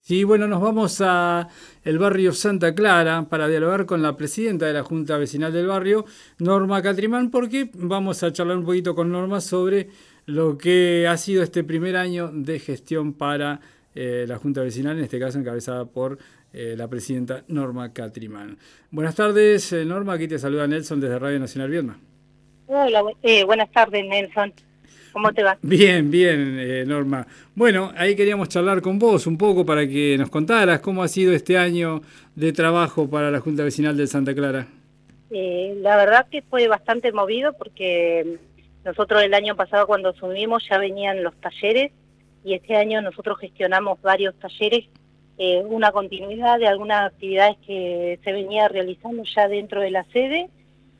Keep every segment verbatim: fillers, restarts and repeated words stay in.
Sí, bueno, nos vamos a el barrio Santa Clara para dialogar con la presidenta de la Junta Vecinal del barrio, Norma Catrimán, porque vamos a charlar un poquito con Norma sobre lo que ha sido este primer año de gestión para eh, la Junta Vecinal, en este caso encabezada por eh, la presidenta Norma Catrimán. Buenas tardes, eh, Norma, aquí te saluda Nelson desde Radio Nacional Viedma. Hola, eh, buenas tardes, Nelson. ¿Cómo te va? Bien, bien, eh, Norma. Bueno, ahí queríamos charlar con vos un poco para que nos contaras cómo ha sido este año de trabajo para la Junta Vecinal de Santa Clara. Eh, la verdad que fue bastante movido porque nosotros el año pasado cuando asumimos ya venían los talleres y este año nosotros gestionamos varios talleres, eh, una continuidad de algunas actividades que se venía realizando ya dentro de la sede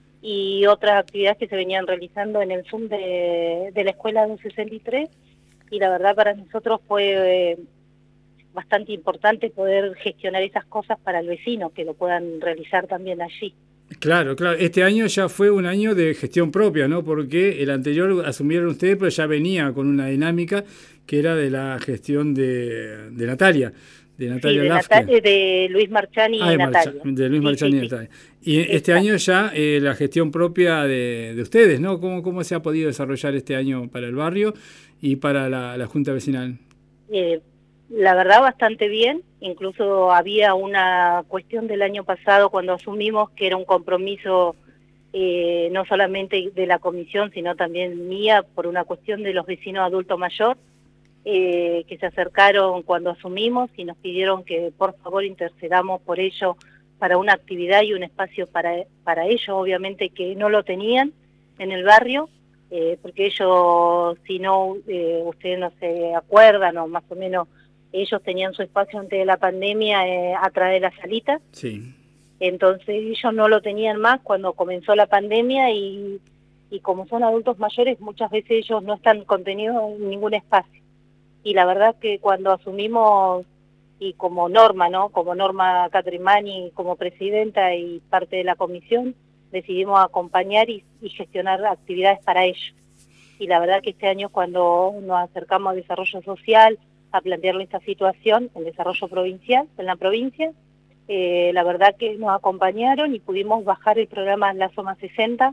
y otras actividades que se venían realizando en el Zoom de, de la Escuela doscientos sesenta y tres, y la verdad para nosotros fue eh, bastante importante poder gestionar esas cosas para el vecino, que lo puedan realizar también allí. Claro, claro. Este año ya fue un año de gestión propia, ¿no? Porque el anterior asumieron ustedes, pero ya venía con una dinámica que era de la gestión de, de Natalia, de Sí, Natalia de, Lafke. Nata de Luis Marchani Ah, y de, Marcha, Natalia. de Luis Sí, Marchani y sí, sí. Natalia. Y este Exacto. año ya eh, la gestión propia de, de ustedes, ¿no? ¿Cómo, ¿Cómo se ha podido desarrollar este año para el barrio y para la, la Junta Vecinal? Eh, la verdad bastante bien, incluso había una cuestión del año pasado cuando asumimos que era un compromiso eh, no solamente de la comisión, sino también mía, por una cuestión de los vecinos adultos mayor, eh, que se acercaron cuando asumimos y nos pidieron que por favor intercedamos por ello para una actividad y un espacio para, para ellos, obviamente que no lo tenían en el barrio, eh, porque ellos, si no, eh, ustedes no se acuerdan o más o menos, ellos tenían su espacio antes de la pandemia eh, atrás de la salita. Sí. Entonces ellos no lo tenían más cuando comenzó la pandemia y, y como son adultos mayores, muchas veces ellos no están contenidos en ningún espacio. Y la verdad que cuando asumimos, y como Norma, ¿no? Como Norma Catrimani, como presidenta y parte de la comisión, decidimos acompañar y, y gestionar actividades para ellos. Y la verdad que este año cuando nos acercamos a desarrollo social, a plantearle esta situación, el desarrollo provincial, en la provincia, eh, la verdad que nos acompañaron y pudimos bajar el programa Lazo Más sesenta,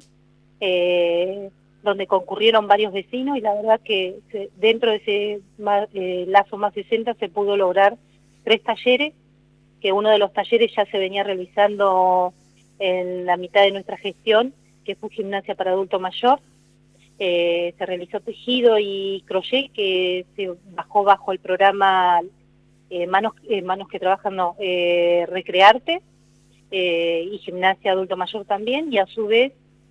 eh, donde concurrieron varios vecinos y la verdad que se, dentro de ese eh, Lazo Más sesenta se pudo lograr tres talleres, que uno de los talleres ya se venía realizando en la mitad de nuestra gestión, que fue gimnasia para adulto mayor. Eh, se realizó tejido y crochet, que se bajó bajo el programa eh, manos, eh, manos que trabajan, no, eh, Recrearte, eh, y gimnasia adulto mayor también, y a su vez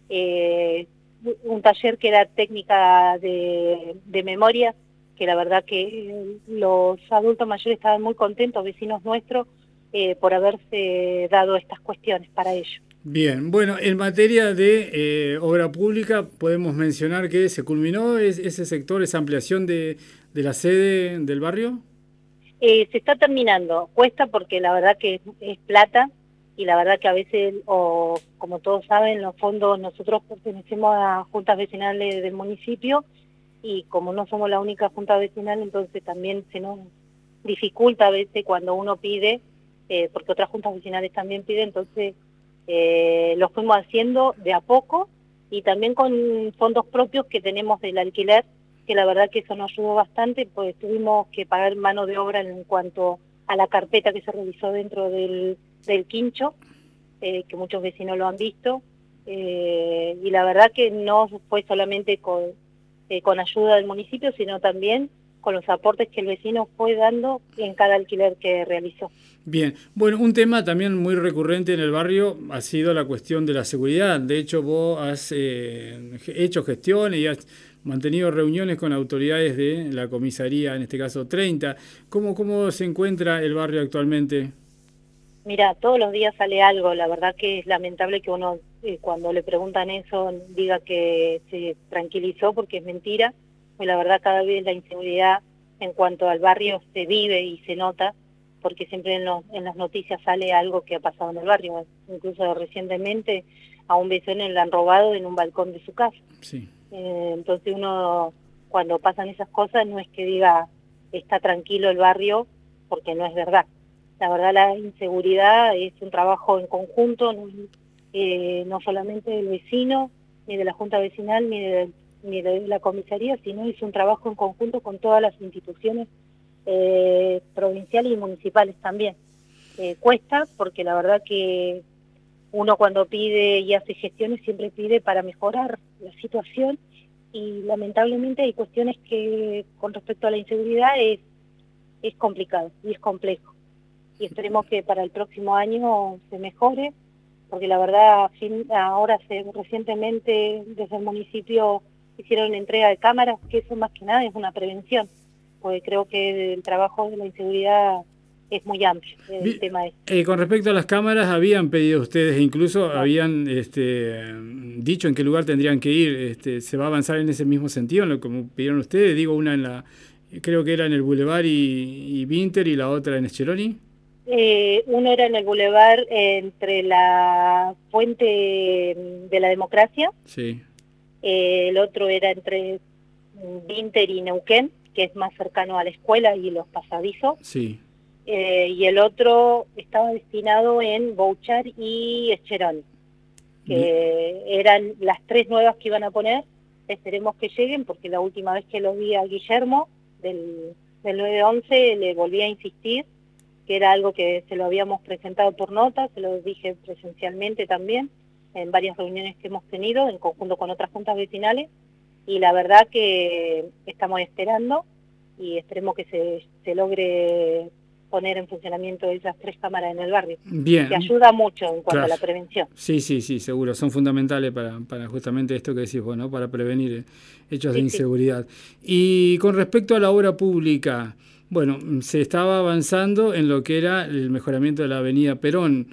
eh, un taller que era técnica de, de memoria, que la verdad que los adultos mayores estaban muy contentos, vecinos nuestros, eh, por haberse dado estas cuestiones para ellos. Bien, bueno, en materia de eh, obra pública podemos mencionar que se culminó es, ese sector, esa ampliación de, de la sede del barrio. Eh, se está terminando, cuesta porque la verdad que es, es plata y la verdad que a veces, o como todos saben, los fondos, nosotros pertenecemos a juntas vecinales del municipio y como no somos la única junta vecinal, entonces también se nos dificulta a veces cuando uno pide, eh, porque otras juntas vecinales también piden, entonces eh, lo fuimos haciendo de a poco y también con fondos propios que tenemos del alquiler, que la verdad que eso nos ayudó bastante, pues tuvimos que pagar mano de obra en cuanto a la carpeta que se realizó dentro del, del quincho, eh, que muchos vecinos lo han visto, eh, y la verdad que no fue solamente con, eh, con ayuda del municipio, sino también con los aportes que el vecino fue dando en cada alquiler que realizó. Bien, bueno, un tema también muy recurrente en el barrio ha sido la cuestión de la seguridad. De hecho, vos has eh, hecho gestiones y has mantenido reuniones con autoridades de la comisaría, en este caso treinta. ¿Cómo, cómo se encuentra el barrio actualmente? Mira, todos los días sale algo, la verdad que es lamentable que uno eh, cuando le preguntan eso diga que se tranquilizó porque es mentira, pues la verdad cada vez la inseguridad en cuanto al barrio se vive y se nota, porque siempre en, los, en las noticias sale algo que ha pasado en el barrio, incluso recientemente a un vecino le han robado en un balcón de su casa. Sí. Eh, entonces uno cuando pasan esas cosas no es que diga está tranquilo el barrio, porque no es verdad. La verdad, la inseguridad es un trabajo en conjunto, no, eh, no solamente del vecino, ni de la Junta Vecinal, ni de, ni de la comisaría, sino es un trabajo en conjunto con todas las instituciones eh, provinciales y municipales también. Eh, cuesta, porque la verdad que uno cuando pide y hace gestiones siempre pide para mejorar la situación, y lamentablemente hay cuestiones que con respecto a la inseguridad es, es complicado y es complejo. Y esperemos que para el próximo año se mejore, porque la verdad ahora se, recientemente desde el municipio hicieron entrega de cámaras, que eso más que nada es una prevención, porque creo que el trabajo de la inseguridad es muy amplio, el Bien, tema es. Eh, con respecto a las cámaras, habían pedido ustedes, incluso no. habían este, dicho en qué lugar tendrían que ir. Este, ¿Se va a avanzar en ese mismo sentido, en lo como pidieron ustedes? Digo, una en la, creo que era en el Boulevard y, y Vinter, y la otra en Scheroni. Eh, uno era en el Boulevard eh, entre la Fuente de la Democracia. Sí. Eh, el otro era entre Vinter y Neuquén, que es más cercano a la escuela y los pasadizos. Sí. Eh, y el otro estaba destinado en Bouchard y Scheroni, que Bien. eran las tres nuevas que iban a poner. Esperemos que lleguen, porque la última vez que lo vi a Guillermo del, del nueve once le volví a insistir que era algo que se lo habíamos presentado por nota, se lo dije presencialmente también en varias reuniones que hemos tenido en conjunto con otras juntas vecinales, y la verdad que estamos esperando y esperemos que se, se logre poner en funcionamiento esas tres cámaras en el barrio. Bien. Que ayuda mucho en cuanto claro. a la prevención. Sí, sí, sí, seguro. Son fundamentales para, para justamente esto que decís vos, ¿no? Para prevenir hechos sí, de inseguridad. Sí. Y con respecto a la obra pública, bueno, se estaba avanzando en lo que era el mejoramiento de la avenida Perón.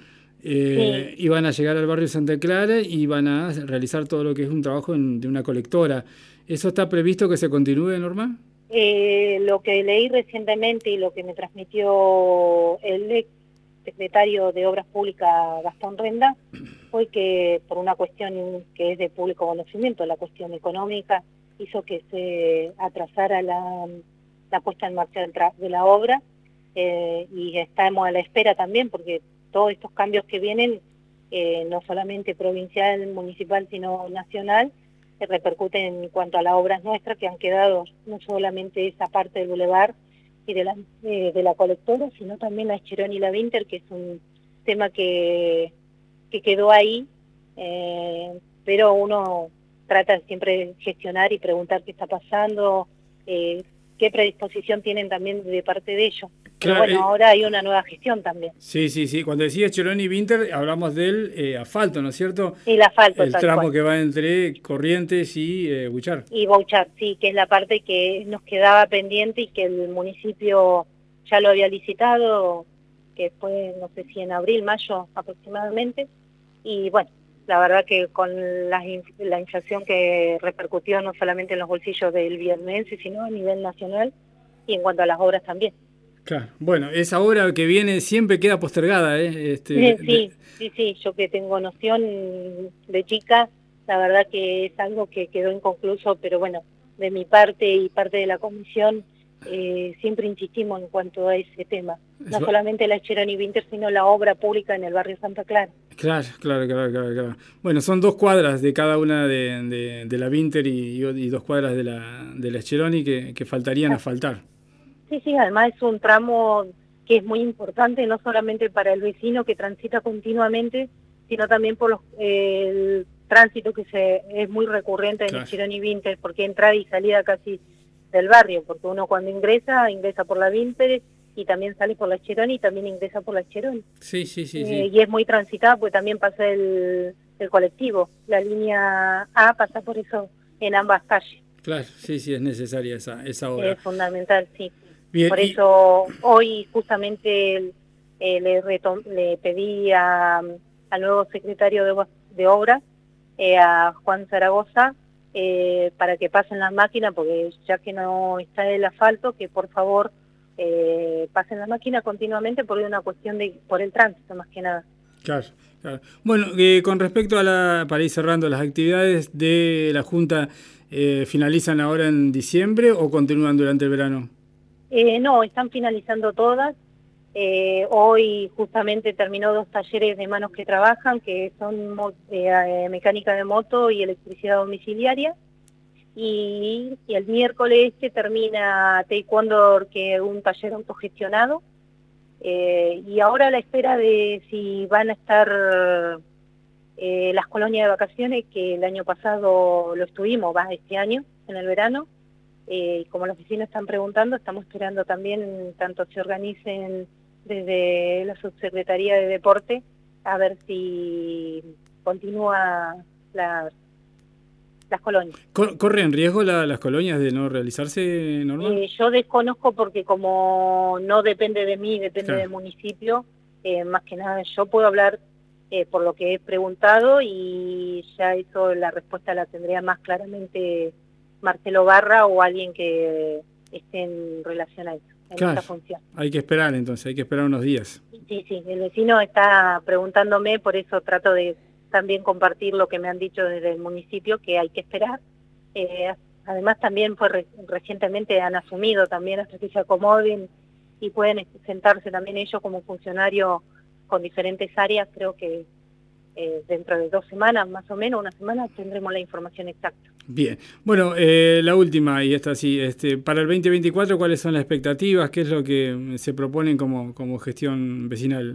Eh, sí. Iban a llegar al barrio Santa Clara y van a realizar todo lo que es un trabajo en, de una colectora. ¿Eso está previsto que se continúe, Norma? Eh, lo que leí recientemente y lo que me transmitió el ex secretario de Obras Públicas, Gastón Renda, fue que por una cuestión que es de público conocimiento, la cuestión económica, hizo que se atrasara la, la puesta en marcha del de la obra, eh, y estamos a la espera también, porque todos estos cambios que vienen, eh, no solamente provincial, municipal, sino nacional, repercuten en cuanto a las obras nuestras que han quedado, no solamente esa parte del bulevar y de la, eh, de la colectora, sino también la Scheroni y la Vinter, que es un tema que, que quedó ahí, eh, pero uno trata siempre de gestionar y preguntar qué está pasando, eh, qué predisposición tienen también de parte de ellos. Pero claro, bueno, eh, ahora hay una nueva gestión también. Sí, sí, sí. Cuando decía Scheroni y Vinter, hablamos del eh, asfalto, ¿no es cierto? El asfalto, el tramo cual. que va entre Corrientes y eh, Bouchard. Y Bouchard, sí, que es la parte que nos quedaba pendiente y que el municipio ya lo había licitado, que fue, no sé si en abril, mayo aproximadamente. Y bueno, la verdad que con la, la inflación que repercutió no solamente en los bolsillos del vietnamense, sino a nivel nacional y en cuanto a las obras también. Claro, bueno, esa obra que viene siempre queda postergada, ¿eh? Este, sí, sí, sí, sí, yo que tengo noción de chica, la verdad que es algo que quedó inconcluso, pero bueno, de mi parte y parte de la comisión, eh, siempre insistimos en cuanto a ese tema. No Eso... solamente la Scheroni y Vinter, sino la obra pública en el barrio Santa Clara. Claro, claro, claro, claro, claro. Bueno, son dos cuadras de cada una de, de, de la Vinter y, y dos cuadras de la, de la Scheroni que, que faltarían ah. asfaltar. Sí, sí, además es un tramo que es muy importante, no solamente para el vecino que transita continuamente, sino también por los, eh, el tránsito que se es muy recurrente en claro. Scheroni y Vinter, porque entrada y salida casi del barrio, porque uno cuando ingresa, ingresa por la Vinter y también sale por la Scheroni y también ingresa por la Scheroni. Sí, sí, sí, eh, sí. Y es muy transitada, pues también pasa el, el colectivo. La línea A pasa por eso en ambas calles. Claro, sí, sí, es necesaria esa, esa obra. Es fundamental, sí. Bien, por y... eso hoy justamente eh, le, retom le pedí a, al nuevo secretario de, de Obras, eh, a Juan Zaragoza, eh, para que pasen las máquinas, porque ya que no está el asfalto, que por favor eh, pasen las máquinas continuamente por una cuestión de por el tránsito más que nada. Claro, claro. Bueno, eh, con respecto a la, para ir cerrando, las actividades de la Junta, eh, ¿finalizan ahora en diciembre o continúan durante el verano? Eh, no, están finalizando todas. Eh, hoy justamente terminó dos talleres de manos que trabajan, que son mo- eh, mecánica de moto y electricidad domiciliaria. Y, y el miércoles este termina taekwondo, que es un taller autogestionado. Eh, y ahora a la espera de si van a estar eh, las colonias de vacaciones, que el año pasado lo estuvimos, va este año, en el verano. Eh, y como los vecinos están preguntando, estamos esperando también, tanto se organicen desde la Subsecretaría de Deporte, a ver si continúa la, las colonias. ¿Corren riesgo la, las colonias de no realizarse, Norma? Eh, yo desconozco porque como no depende de mí, depende Claro. del municipio, eh, más que nada yo puedo hablar eh, por lo que he preguntado, y ya eso la respuesta la tendría más claramente Marcelo Barra o alguien que esté en relación a eso, en Claro. esta función. Hay que esperar entonces, hay que esperar unos días. Sí, sí, el vecino está preguntándome, por eso trato de también compartir lo que me han dicho desde el municipio, que hay que esperar. Eh, además también fue re recientemente han asumido también hasta que se acomoden y pueden sentarse también ellos como funcionarios con diferentes áreas. Creo que eh, dentro de dos semanas, más o menos, una semana, tendremos la información exacta. Bien, bueno, eh, la última, y esta sí, este, para el veinte veinticuatro, ¿cuáles son las expectativas? ¿Qué es lo que se proponen como, como gestión vecinal?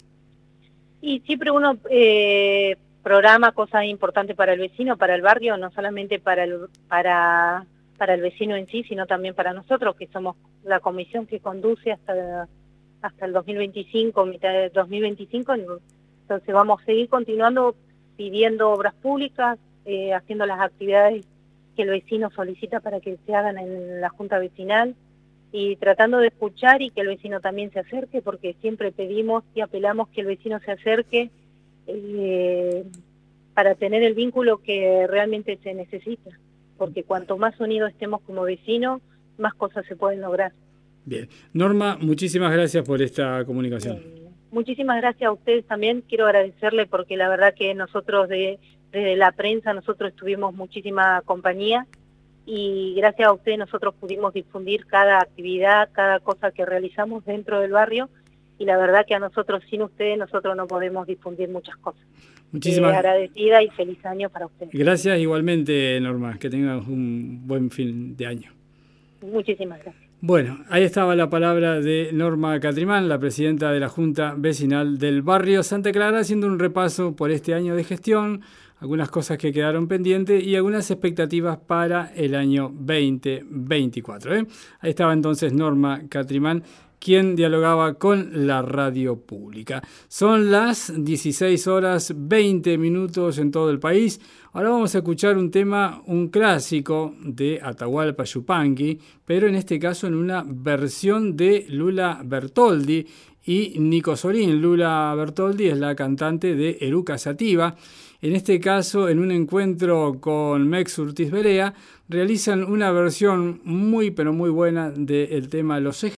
Y siempre uno eh, programa cosas importantes para el vecino, para el barrio, no solamente para el, para, para el vecino en sí, sino también para nosotros, que somos la comisión que conduce hasta, hasta el dos mil veinticinco, mitad de dos mil veinticinco, entonces vamos a seguir continuando pidiendo obras públicas, eh, haciendo las actividades que el vecino solicita para que se hagan en la Junta Vecinal, y tratando de escuchar y que el vecino también se acerque, porque siempre pedimos y apelamos que el vecino se acerque eh, para tener el vínculo que realmente se necesita, porque cuanto más unidos estemos como vecinos, más cosas se pueden lograr. Bien. Norma, muchísimas gracias por esta comunicación. Bien. Muchísimas gracias a ustedes también, quiero agradecerle porque la verdad que nosotros de, desde la prensa, nosotros tuvimos muchísima compañía, y gracias a ustedes nosotros pudimos difundir cada actividad, cada cosa que realizamos dentro del barrio, y la verdad que a nosotros, sin ustedes, nosotros no podemos difundir muchas cosas. Muchísimas eh, agradecida y feliz año para ustedes. Gracias igualmente, Norma, que tengas un buen fin de año. Muchísimas gracias. Bueno, ahí estaba la palabra de Norma Catrimán, la presidenta de la Junta Vecinal del barrio Santa Clara, haciendo un repaso por este año de gestión, algunas cosas que quedaron pendientes y algunas expectativas para el año veinte veinticuatro. ¿eh? Ahí estaba entonces Norma Catrimán, quien dialogaba con la radio pública. Son las dieciséis horas veinte minutos en todo el país. Ahora vamos a escuchar un tema, un clásico de Atahualpa Yupanqui, pero en este caso en una versión de Lula Bertoldi y Nico Sorín. Lula Bertoldi es la cantante de Eruca Sativa. En este caso, en un encuentro con Mex Urtiz Berea, realizan una versión muy pero muy buena del tema Los Ejes.